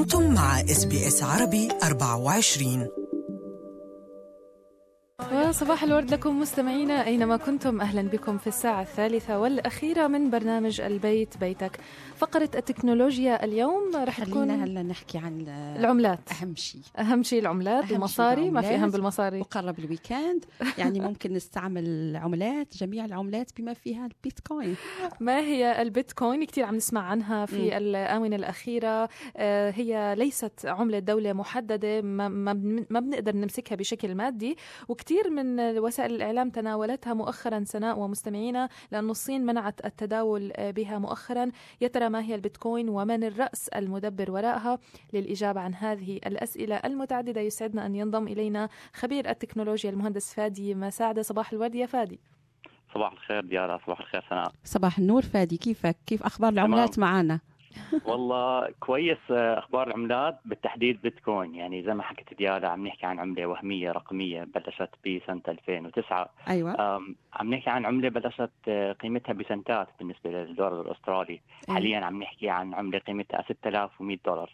أنتم مع SBS عربي 24. وصباح الورد لكم مستمعينا أينما كنتم. أهلا بكم في الساعة الثالثة والأخيرة من برنامج البيت بيتك. فقرة التكنولوجيا اليوم رح تكون هلا نحكي عن العملات. أهم شيء العملات، المصاري. ما في أهم بالمصاري. وقرب الويكند يعني ممكن نستعمل العملات، جميع العملات بما فيها البيتكوين. ما هي البيتكوين؟ كتير عم نسمع عنها في الآونة الأخيرة. هي ليست عملة دولة محددة، ما بنقدر نمسكها بشكل مادي، وكتير من وسائل الإعلام تناولتها مؤخرا سناء ومستمعينا، لأن الصين منعت التداول بها مؤخرا. يا ترى ما هي البيتكوين ومن الرأس المدبر وراءها؟ للإجابة عن هذه الأسئلة المتعددة يسعدنا أن ينضم إلينا خبير التكنولوجيا المهندس فادي مساعدة. صباح الورد يا فادي. صباح الخير ديارة، صباح الخير سناء. صباح النور فادي، كيفك؟ كيف أخبار العملات معنا؟ والله كويس. أخبار العملات بالتحديد بيتكوين، يعني زي ما حكيت ديارة عم نحكي عن عملة وهمية رقمية بلشت بسنة 2009. أيوة. عم نحكي عن عملة بلشت قيمتها بسنتات بالنسبة للدولار الأسترالي. حاليا عم نحكي عن عملة قيمتها $6100.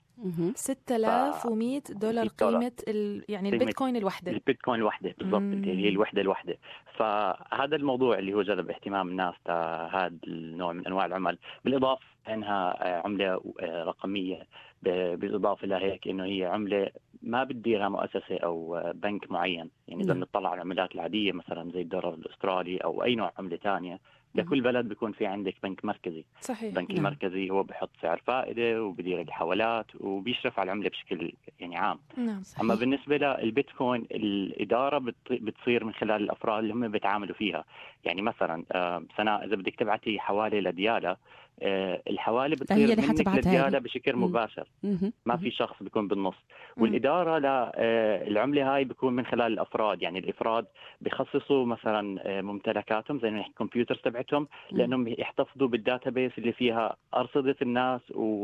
6100 دولار قيمة يعني البيتكوين الوحدة. البيتكوين الوحدة بالضبط، هي الوحدة الوحدة. فهذا الموضوع اللي هو جذب اهتمام الناس هذا النوع من أنواع العمل، بالإضافة أنها عملة رقمية، بالإضافة لهيك إنه هي عملة ما بتديرها مؤسسة أو بنك معين. يعني إذا بنطلع على العملات العادية مثلا زي الدولار الأسترالي أو أي نوع عملة تانية، لكل بلد بيكون في عندك بنك مركزي. صحيح. البنك المركزي هو بحط سعر فائدة وبدير الحوالات وبيشرف على العملة بشكل يعني عام. نعم. أما بالنسبة للبيتكوين، الإدارة بتصير من خلال الأفراد اللي هم بيتعاملوا فيها. يعني مثلا سناء إذا بدك تبعتي حوالي لديالة، الحوالي بتصير منك لديالة بشكل مباشر. ما في شخص بيكون بالنص. والإدارة للعملة هاي بيكون من خلال الأفراد. يعني الأفراد بيخصصوا مثلا ممتلكاتهم زي ما الكمبيوتر تبعتهم، لأنهم يحتفظوا بالداتابيس اللي فيها أرصدة الناس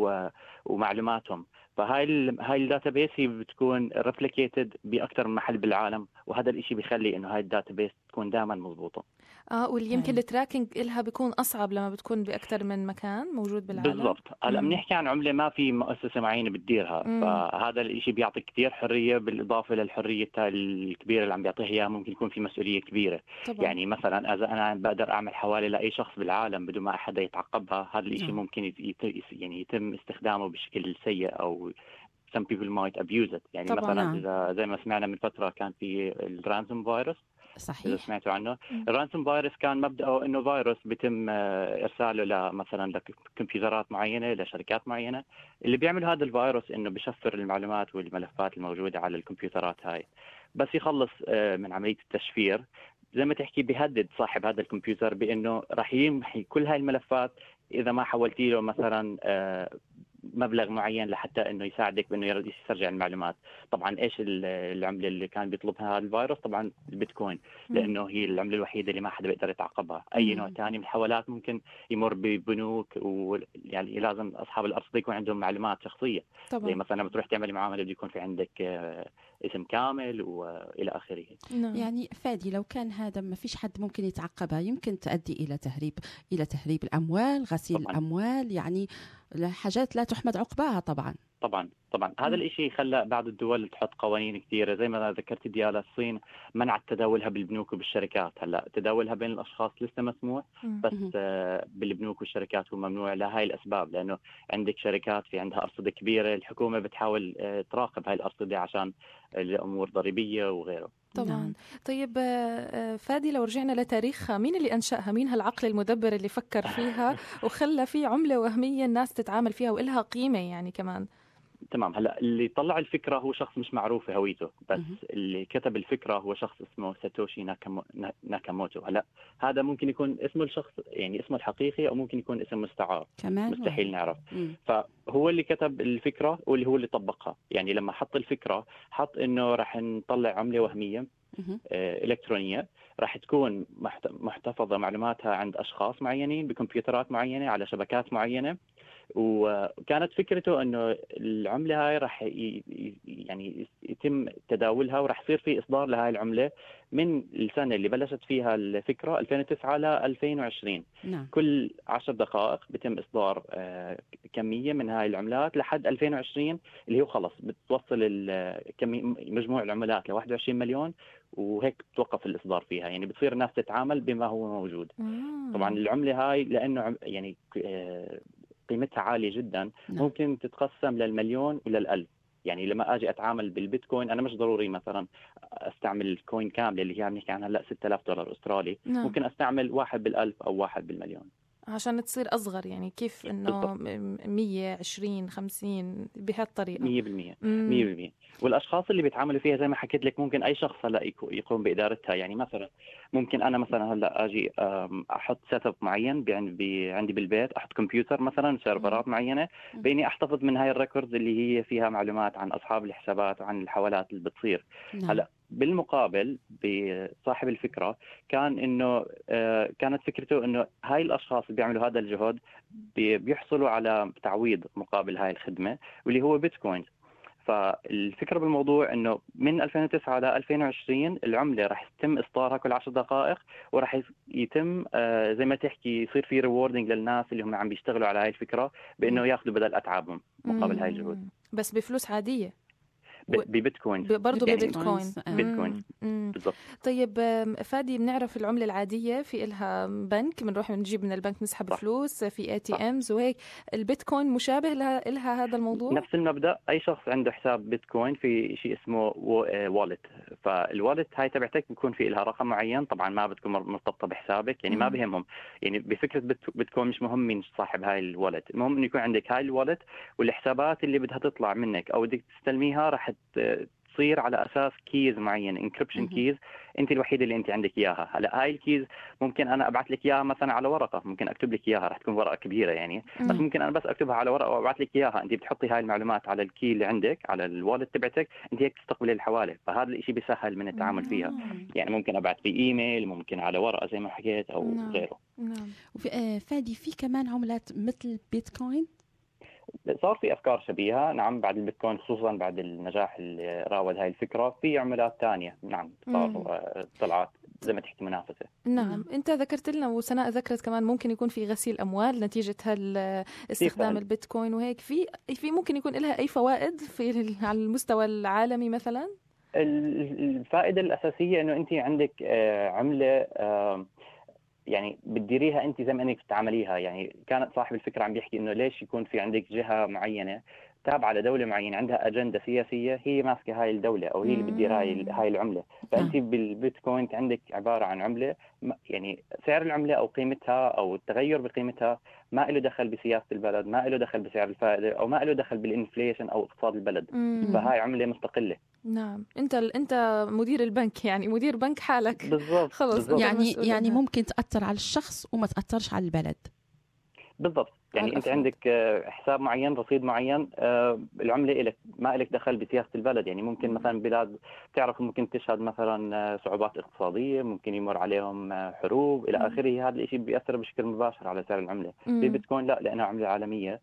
ومعلوماتهم. فهاي الداتابيس هي بتكون ريبليكيتد بأكثر من محل بالعالم، وهذا الإشي بيخلي إنه هاي الداتابيس تكون دائما مضبوطة. واللي يمكن التراكنج إلها بيكون أصعب لما بتكون بأكثر من مكان موجود بالعالم. بالضبط. هلا بنحكي عن عملة ما في مؤسسة معينة بتديرها، فهذا الإشي بيعطي كتير حرية، بالإضافة للحرية الكبيرة اللي عم بيعطيها إياها ممكن يكون في مسؤولية كبيرة. طبعا. يعني مثلا إذا أنا بقدر أعمل حوالي لأي شخص بالعالم بدون ما أحد يتعقبها، هذا الإشي ممكن يعني يتم استخدامه بشكل سيء أو some people might abuse it. يعني مثلا إذا زي ما سمعنا من فترة كان في الرانسوم فيروس. صحيح. إذا سمعتوا عنه، الرانسوم فيروس كان مبدأه إنه فيروس بيتم إرساله مثلا لكمبيوترات معينة لشركات معينة. اللي بيعمل هذا الفيروس إنه بيشفر المعلومات والملفات الموجودة على الكمبيوترات هاي. بس يخلص من عملية التشفير، زي ما تحكي بيهدد صاحب هذا الكمبيوتر بأنه راح يمحي كل هاي الملفات إذا ما حولتي له مثلا مبلغ معين لحتى انه يساعدك بانه يسترجع المعلومات. طبعا ايش العمله اللي كان بيطلبها هذا الفيروس؟ طبعا البيتكوين، لانه هي العمله الوحيده اللي ما حدا بيقدر يتعقبها. اي نوع ثاني من الحوالات ممكن يمر ببنوك، ويعني لازم اصحاب الارصده يكون عندهم معلومات شخصيه. طبعا. زي مثلا بتروح تعملي معامله بده يكون في عندك اسم كامل والى اخره. يعني فادي، لو كان هذا ما فيش حد ممكن يتعقبها، يمكن تؤدي الى تهريب الاموال، غسيل طبعا. الاموال، يعني حاجات لا تحمد عقباها. طبعا هذا الاشي خلى بعض الدول تحط قوانين كثيره. زي ما ذكرت ديال الصين منعت تداولها بالبنوك وبالشركات. هلا تداولها بين الاشخاص لسه مسموح، بس بالبنوك والشركات هو ممنوع لهاي الاسباب، لانه عندك شركات في عندها ارصده كبيره، الحكومه بتحاول تراقب هاي الارصده عشان الامور ضريبيه وغيره. طبعا. طيب فادي، لو رجعنا لتاريخها، مين اللي أنشأها؟ مين هالعقل المدبر اللي فكر فيها وخلى في عملة وهمية الناس تتعامل فيها وإلها قيمة يعني كمان؟ تمام. هلا اللي طلع الفكره هو شخص مش معروف هويته، بس اللي كتب الفكره هو شخص اسمه ساتوشي ناكاموتو. هلا هذا ممكن يكون اسمه الشخص، يعني اسمه الحقيقي، او ممكن يكون اسم مستعار كمان، مستحيل نعرف. فهو اللي كتب الفكره واللي هو اللي طبقها. يعني لما حط الفكره حط انه راح نطلع عمله وهميه إلكترونية، راح تكون محتفظة معلوماتها عند أشخاص معينين بكمبيوترات معينة على شبكات معينة. وكانت فكرته انه العمله هاي راح يعني يتم تداولها وراح يصير في اصدار لهاي العمله من السنه اللي بلشت فيها الفكره 2009 ل 2020. نعم. كل 10 دقائق بتم اصدار كميه من هاي العملات لحد 2020 اللي هو خلص بتوصل مجموع العملات ل 21 مليون، وهيك بتوقف الاصدار فيها. يعني بتصير الناس تتعامل بما هو موجود. طبعا العمله هاي لانه يعني قيمتها عاليه جدا، ممكن تتقسم للمليون وللألف. يعني لما اجي اتعامل بالبيتكوين انا مش ضروري مثلا استعمل الكوين كامله اللي هي عم نحكي عنها هلا $6000 استرالي. ممكن استعمل 1 بالألف او 1 بالمليون عشان تصير أصغر. يعني كيف إنه 100 20 50 بهالطريقة 100%. والأشخاص اللي بيتعاملوا فيها زي ما حكيت لك ممكن أي شخص هلا يقوم بإدارتها. يعني مثلا ممكن أنا مثلا هلا أجي أحط سيت اب معين عندي بالبيت، أحط كمبيوتر مثلا سيرفرات معينة، بإني أحتفظ من هاي الريكوردز اللي هي فيها معلومات عن أصحاب الحسابات وعن الحوالات اللي بتصير. هلا بالمقابل بصاحب الفكرة كانت فكرته إنه هاي الأشخاص اللي بيعملوا هذا الجهد بيحصلوا على تعويض مقابل هاي الخدمة واللي هو بيتكوين. فالفكرة بالموضوع إنه من 2009 ل 2020 العملة راح يتم إصدارها كل 10 دقائق، وراح يتم زي ما تحكي يصير في ريوردنج للناس اللي هم عم بيشتغلوا على هاي الفكرة بإنه ياخذوا بدل أتعابهم مقابل هاي الجهود. بس بفلوس عادية ببيتكوين برضه يعني ببيتكوين. بالضبط. طيب فادي، بنعرف العملة العادية في إلها بنك، بنروح بنجيب من البنك نسحب فلوس في ATMs وهيك. البيتكوين مشابه لها هذا الموضوع؟ نفس المبدأ. أي شخص عنده حساب بيتكوين في شيء اسمه والت، فالوالت هاي تبعتك بيكون في لها رقم معين، طبعا ما بتكون مرتبطة بحسابك. يعني ما بهمهم، يعني بفكرة بيتكوين مش مهم مين صاحب هاي الوالت، المهم إنه يكون عندك هاي الوالت، والحسابات اللي بدها تطلع منك أو بدك تستلميها راح تصير على اساس كيز معين، انكربشن كيز، انت الوحيده اللي انت عندك اياها. هلا هاي الكيز ممكن انا ابعث لك اياها مثلا على ورقه، ممكن اكتب لك اياها، راح تكون ورقه كبيره يعني، بس ممكن انا بس اكتبها على ورقه وابعث لك اياها. انت بتحطي هاي المعلومات على الكي اللي عندك على الوالت تبعتك، انت هيك تستقبلي الحواله. فهذا الشيء بيسهل من التعامل فيها. يعني ممكن ابعث في ايميل، ممكن على ورقه زي ما حكيت او غيره. فادي، في كمان عملات مثل بيتكوين؟ صار في أفكار شبيهة نعم بعد البيتكوين، خصوصا بعد النجاح اللي راود هاي الفكرة. في عملات تانية نعم صار طلعت زي ما تحكي منافسة. نعم. أنت ذكرت لنا وسناء ذكرت كمان ممكن يكون في غسيل أموال نتيجة استخدام البيتكوين وهيك. في ممكن يكون لها أي فوائد على المستوى العالمي مثلا؟ الفائدة الأساسية إنه أنت عندك عملة يعني بتديريها انت زي ما انك بتعمليها. يعني كانت صاحب الفكره عم بيحكي انه ليش يكون في عندك جهه معينه تابعه لدوله معينه عندها اجنده سياسيه، هي ماسكه هاي الدوله او هي اللي بتدير هاي العمله. فانت بالبيتكوين عندك عباره عن عمله، يعني سعر العمله او قيمتها او التغير بقيمتها ما له دخل بسياسه البلد، ما له دخل بسعر الفائده، او ما له دخل بالانفليشن او اقتصاد البلد. فهاي عمله مستقله. نعم. انت مدير البنك، يعني مدير بنك حالك. بالضبط. خلص بالضبط. يعني ممكن تأثر على الشخص وما تأثرش على البلد. بالضبط. يعني انت عندك حساب معين، رصيد معين، العمله لك، ما لك دخل بسياسه البلد. يعني ممكن مثلا بلاد تعرف ممكن تشهد مثلا صعوبات اقتصاديه، ممكن يمر عليهم حروب الى اخره، هذا الشيء بيأثر بشكل مباشر على سعر العمله. بالبيتكوين لا، لانها عمله عالميه،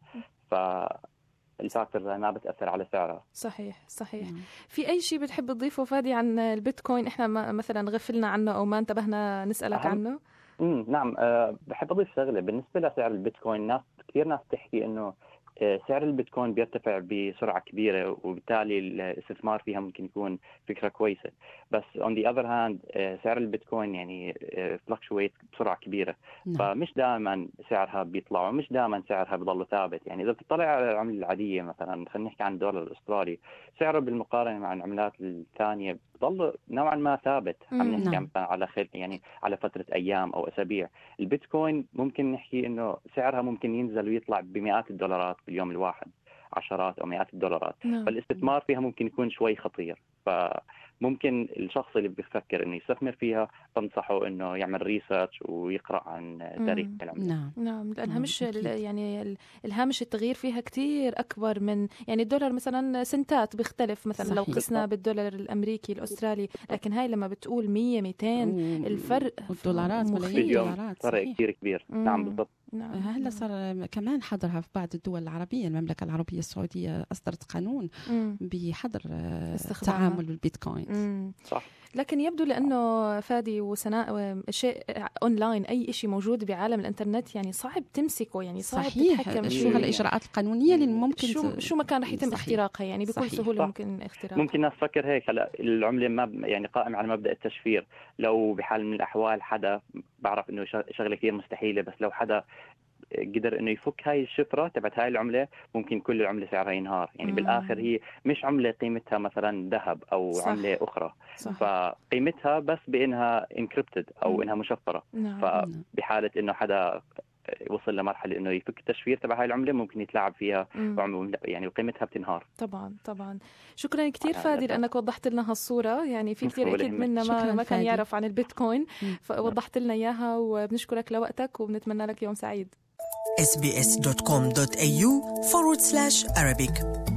الفاكتور ما بتأثر على سعرها. صحيح. في أي شيء بتحب تضيفه فادي عن البيتكوين إحنا مثلا غفلنا عنه أو ما انتبهنا نسألك عنه؟ نعم. بحب أضيف شغلة بالنسبة لسعر البيتكوين. كثير ناس تحكي إنه سعر البيتكوين بيرتفع بسرعة كبيرة، وبالتالي الاستثمار فيها ممكن يكون فكرة كويسة. بس on the other hand سعر البيتكوين يعني fluctuate بسرعة كبيرة. فمش دائما سعرها بيطلع، ومش دائما سعرها بضل ثابت. يعني إذا بتطلع على العملة العادية مثلا، خلينا نحكي عن الدولار الأسترالي، سعره بالمقارنة مع العملات الثانية بضل نوعا ما ثابت. عم نحكي على يعني على فترة أيام أو أسابيع. البيتكوين ممكن نحكي إنه سعرها ممكن ينزل ويطلع بمئات الدولارات باليوم الواحد، عشرات أو مئات الدولارات. فالاستثمار فيها ممكن يكون شوي خطير. فممكن الشخص اللي بيفكر إنه يستثمر فيها بنصحه إنه يعمل ريسيرش ويقرأ عن تاريخ العملة. نعم لأنها مش يعني الهامش التغيير فيها كتير أكبر من يعني الدولار مثلا سنتات بيختلف مثلا صحيح. لو قسنا بالدولار الأمريكي الأسترالي، لكن هاي لما بتقول 100-200 الفرق والدولارات ملايين الدولارات فرق كتير كبير. نعم بالضبط. هلا صار كمان حضرها في بعض الدول العربية. المملكة العربية السعودية أصدرت قانون بحظر التعامل بالبيتكوين. صح. لكن يبدو لأنه فادي وسناء شيء أونلاين، أي شيء موجود بعالم الإنترنت يعني صعب تمسكه، يعني صعب تتحكم شو هالإجراءات القانونية اللي ممكن شو ما كان رح يتم اختراقها يعني بكل سهولة ممكن اختراقها. ممكن الناس تفكر هيك. هلا العملة ما يعني قائمة على مبدأ التشفير. لو بحال من الأحوال حدا بعرف إنه شغلة كثير مستحيلة، بس لو حدا قدر انه يفك هاي الشفره تبعت هاي العمله ممكن كل العمله سعرها ينهار. يعني بالاخر هي مش عمله قيمتها مثلا ذهب او صح. عمله اخرى. صح. فقيمتها بس بانها انكريبتد او انها مشفره. فبحاله انه حدا وصل لمرحله انه يفك التشفير تبع هاي العمله ممكن يتلاعب فيها يعني قيمتها بتنهار. طبعا شكرا كثير فادي لانك وضحت لنا هالصوره. يعني في كثير اكيد منا ما كان يعرف عن البيتكوين، فوضحت لنا اياها وبنشكرك لوقتك وبنتمنى لك يوم سعيد. sbs.com.au/Arabic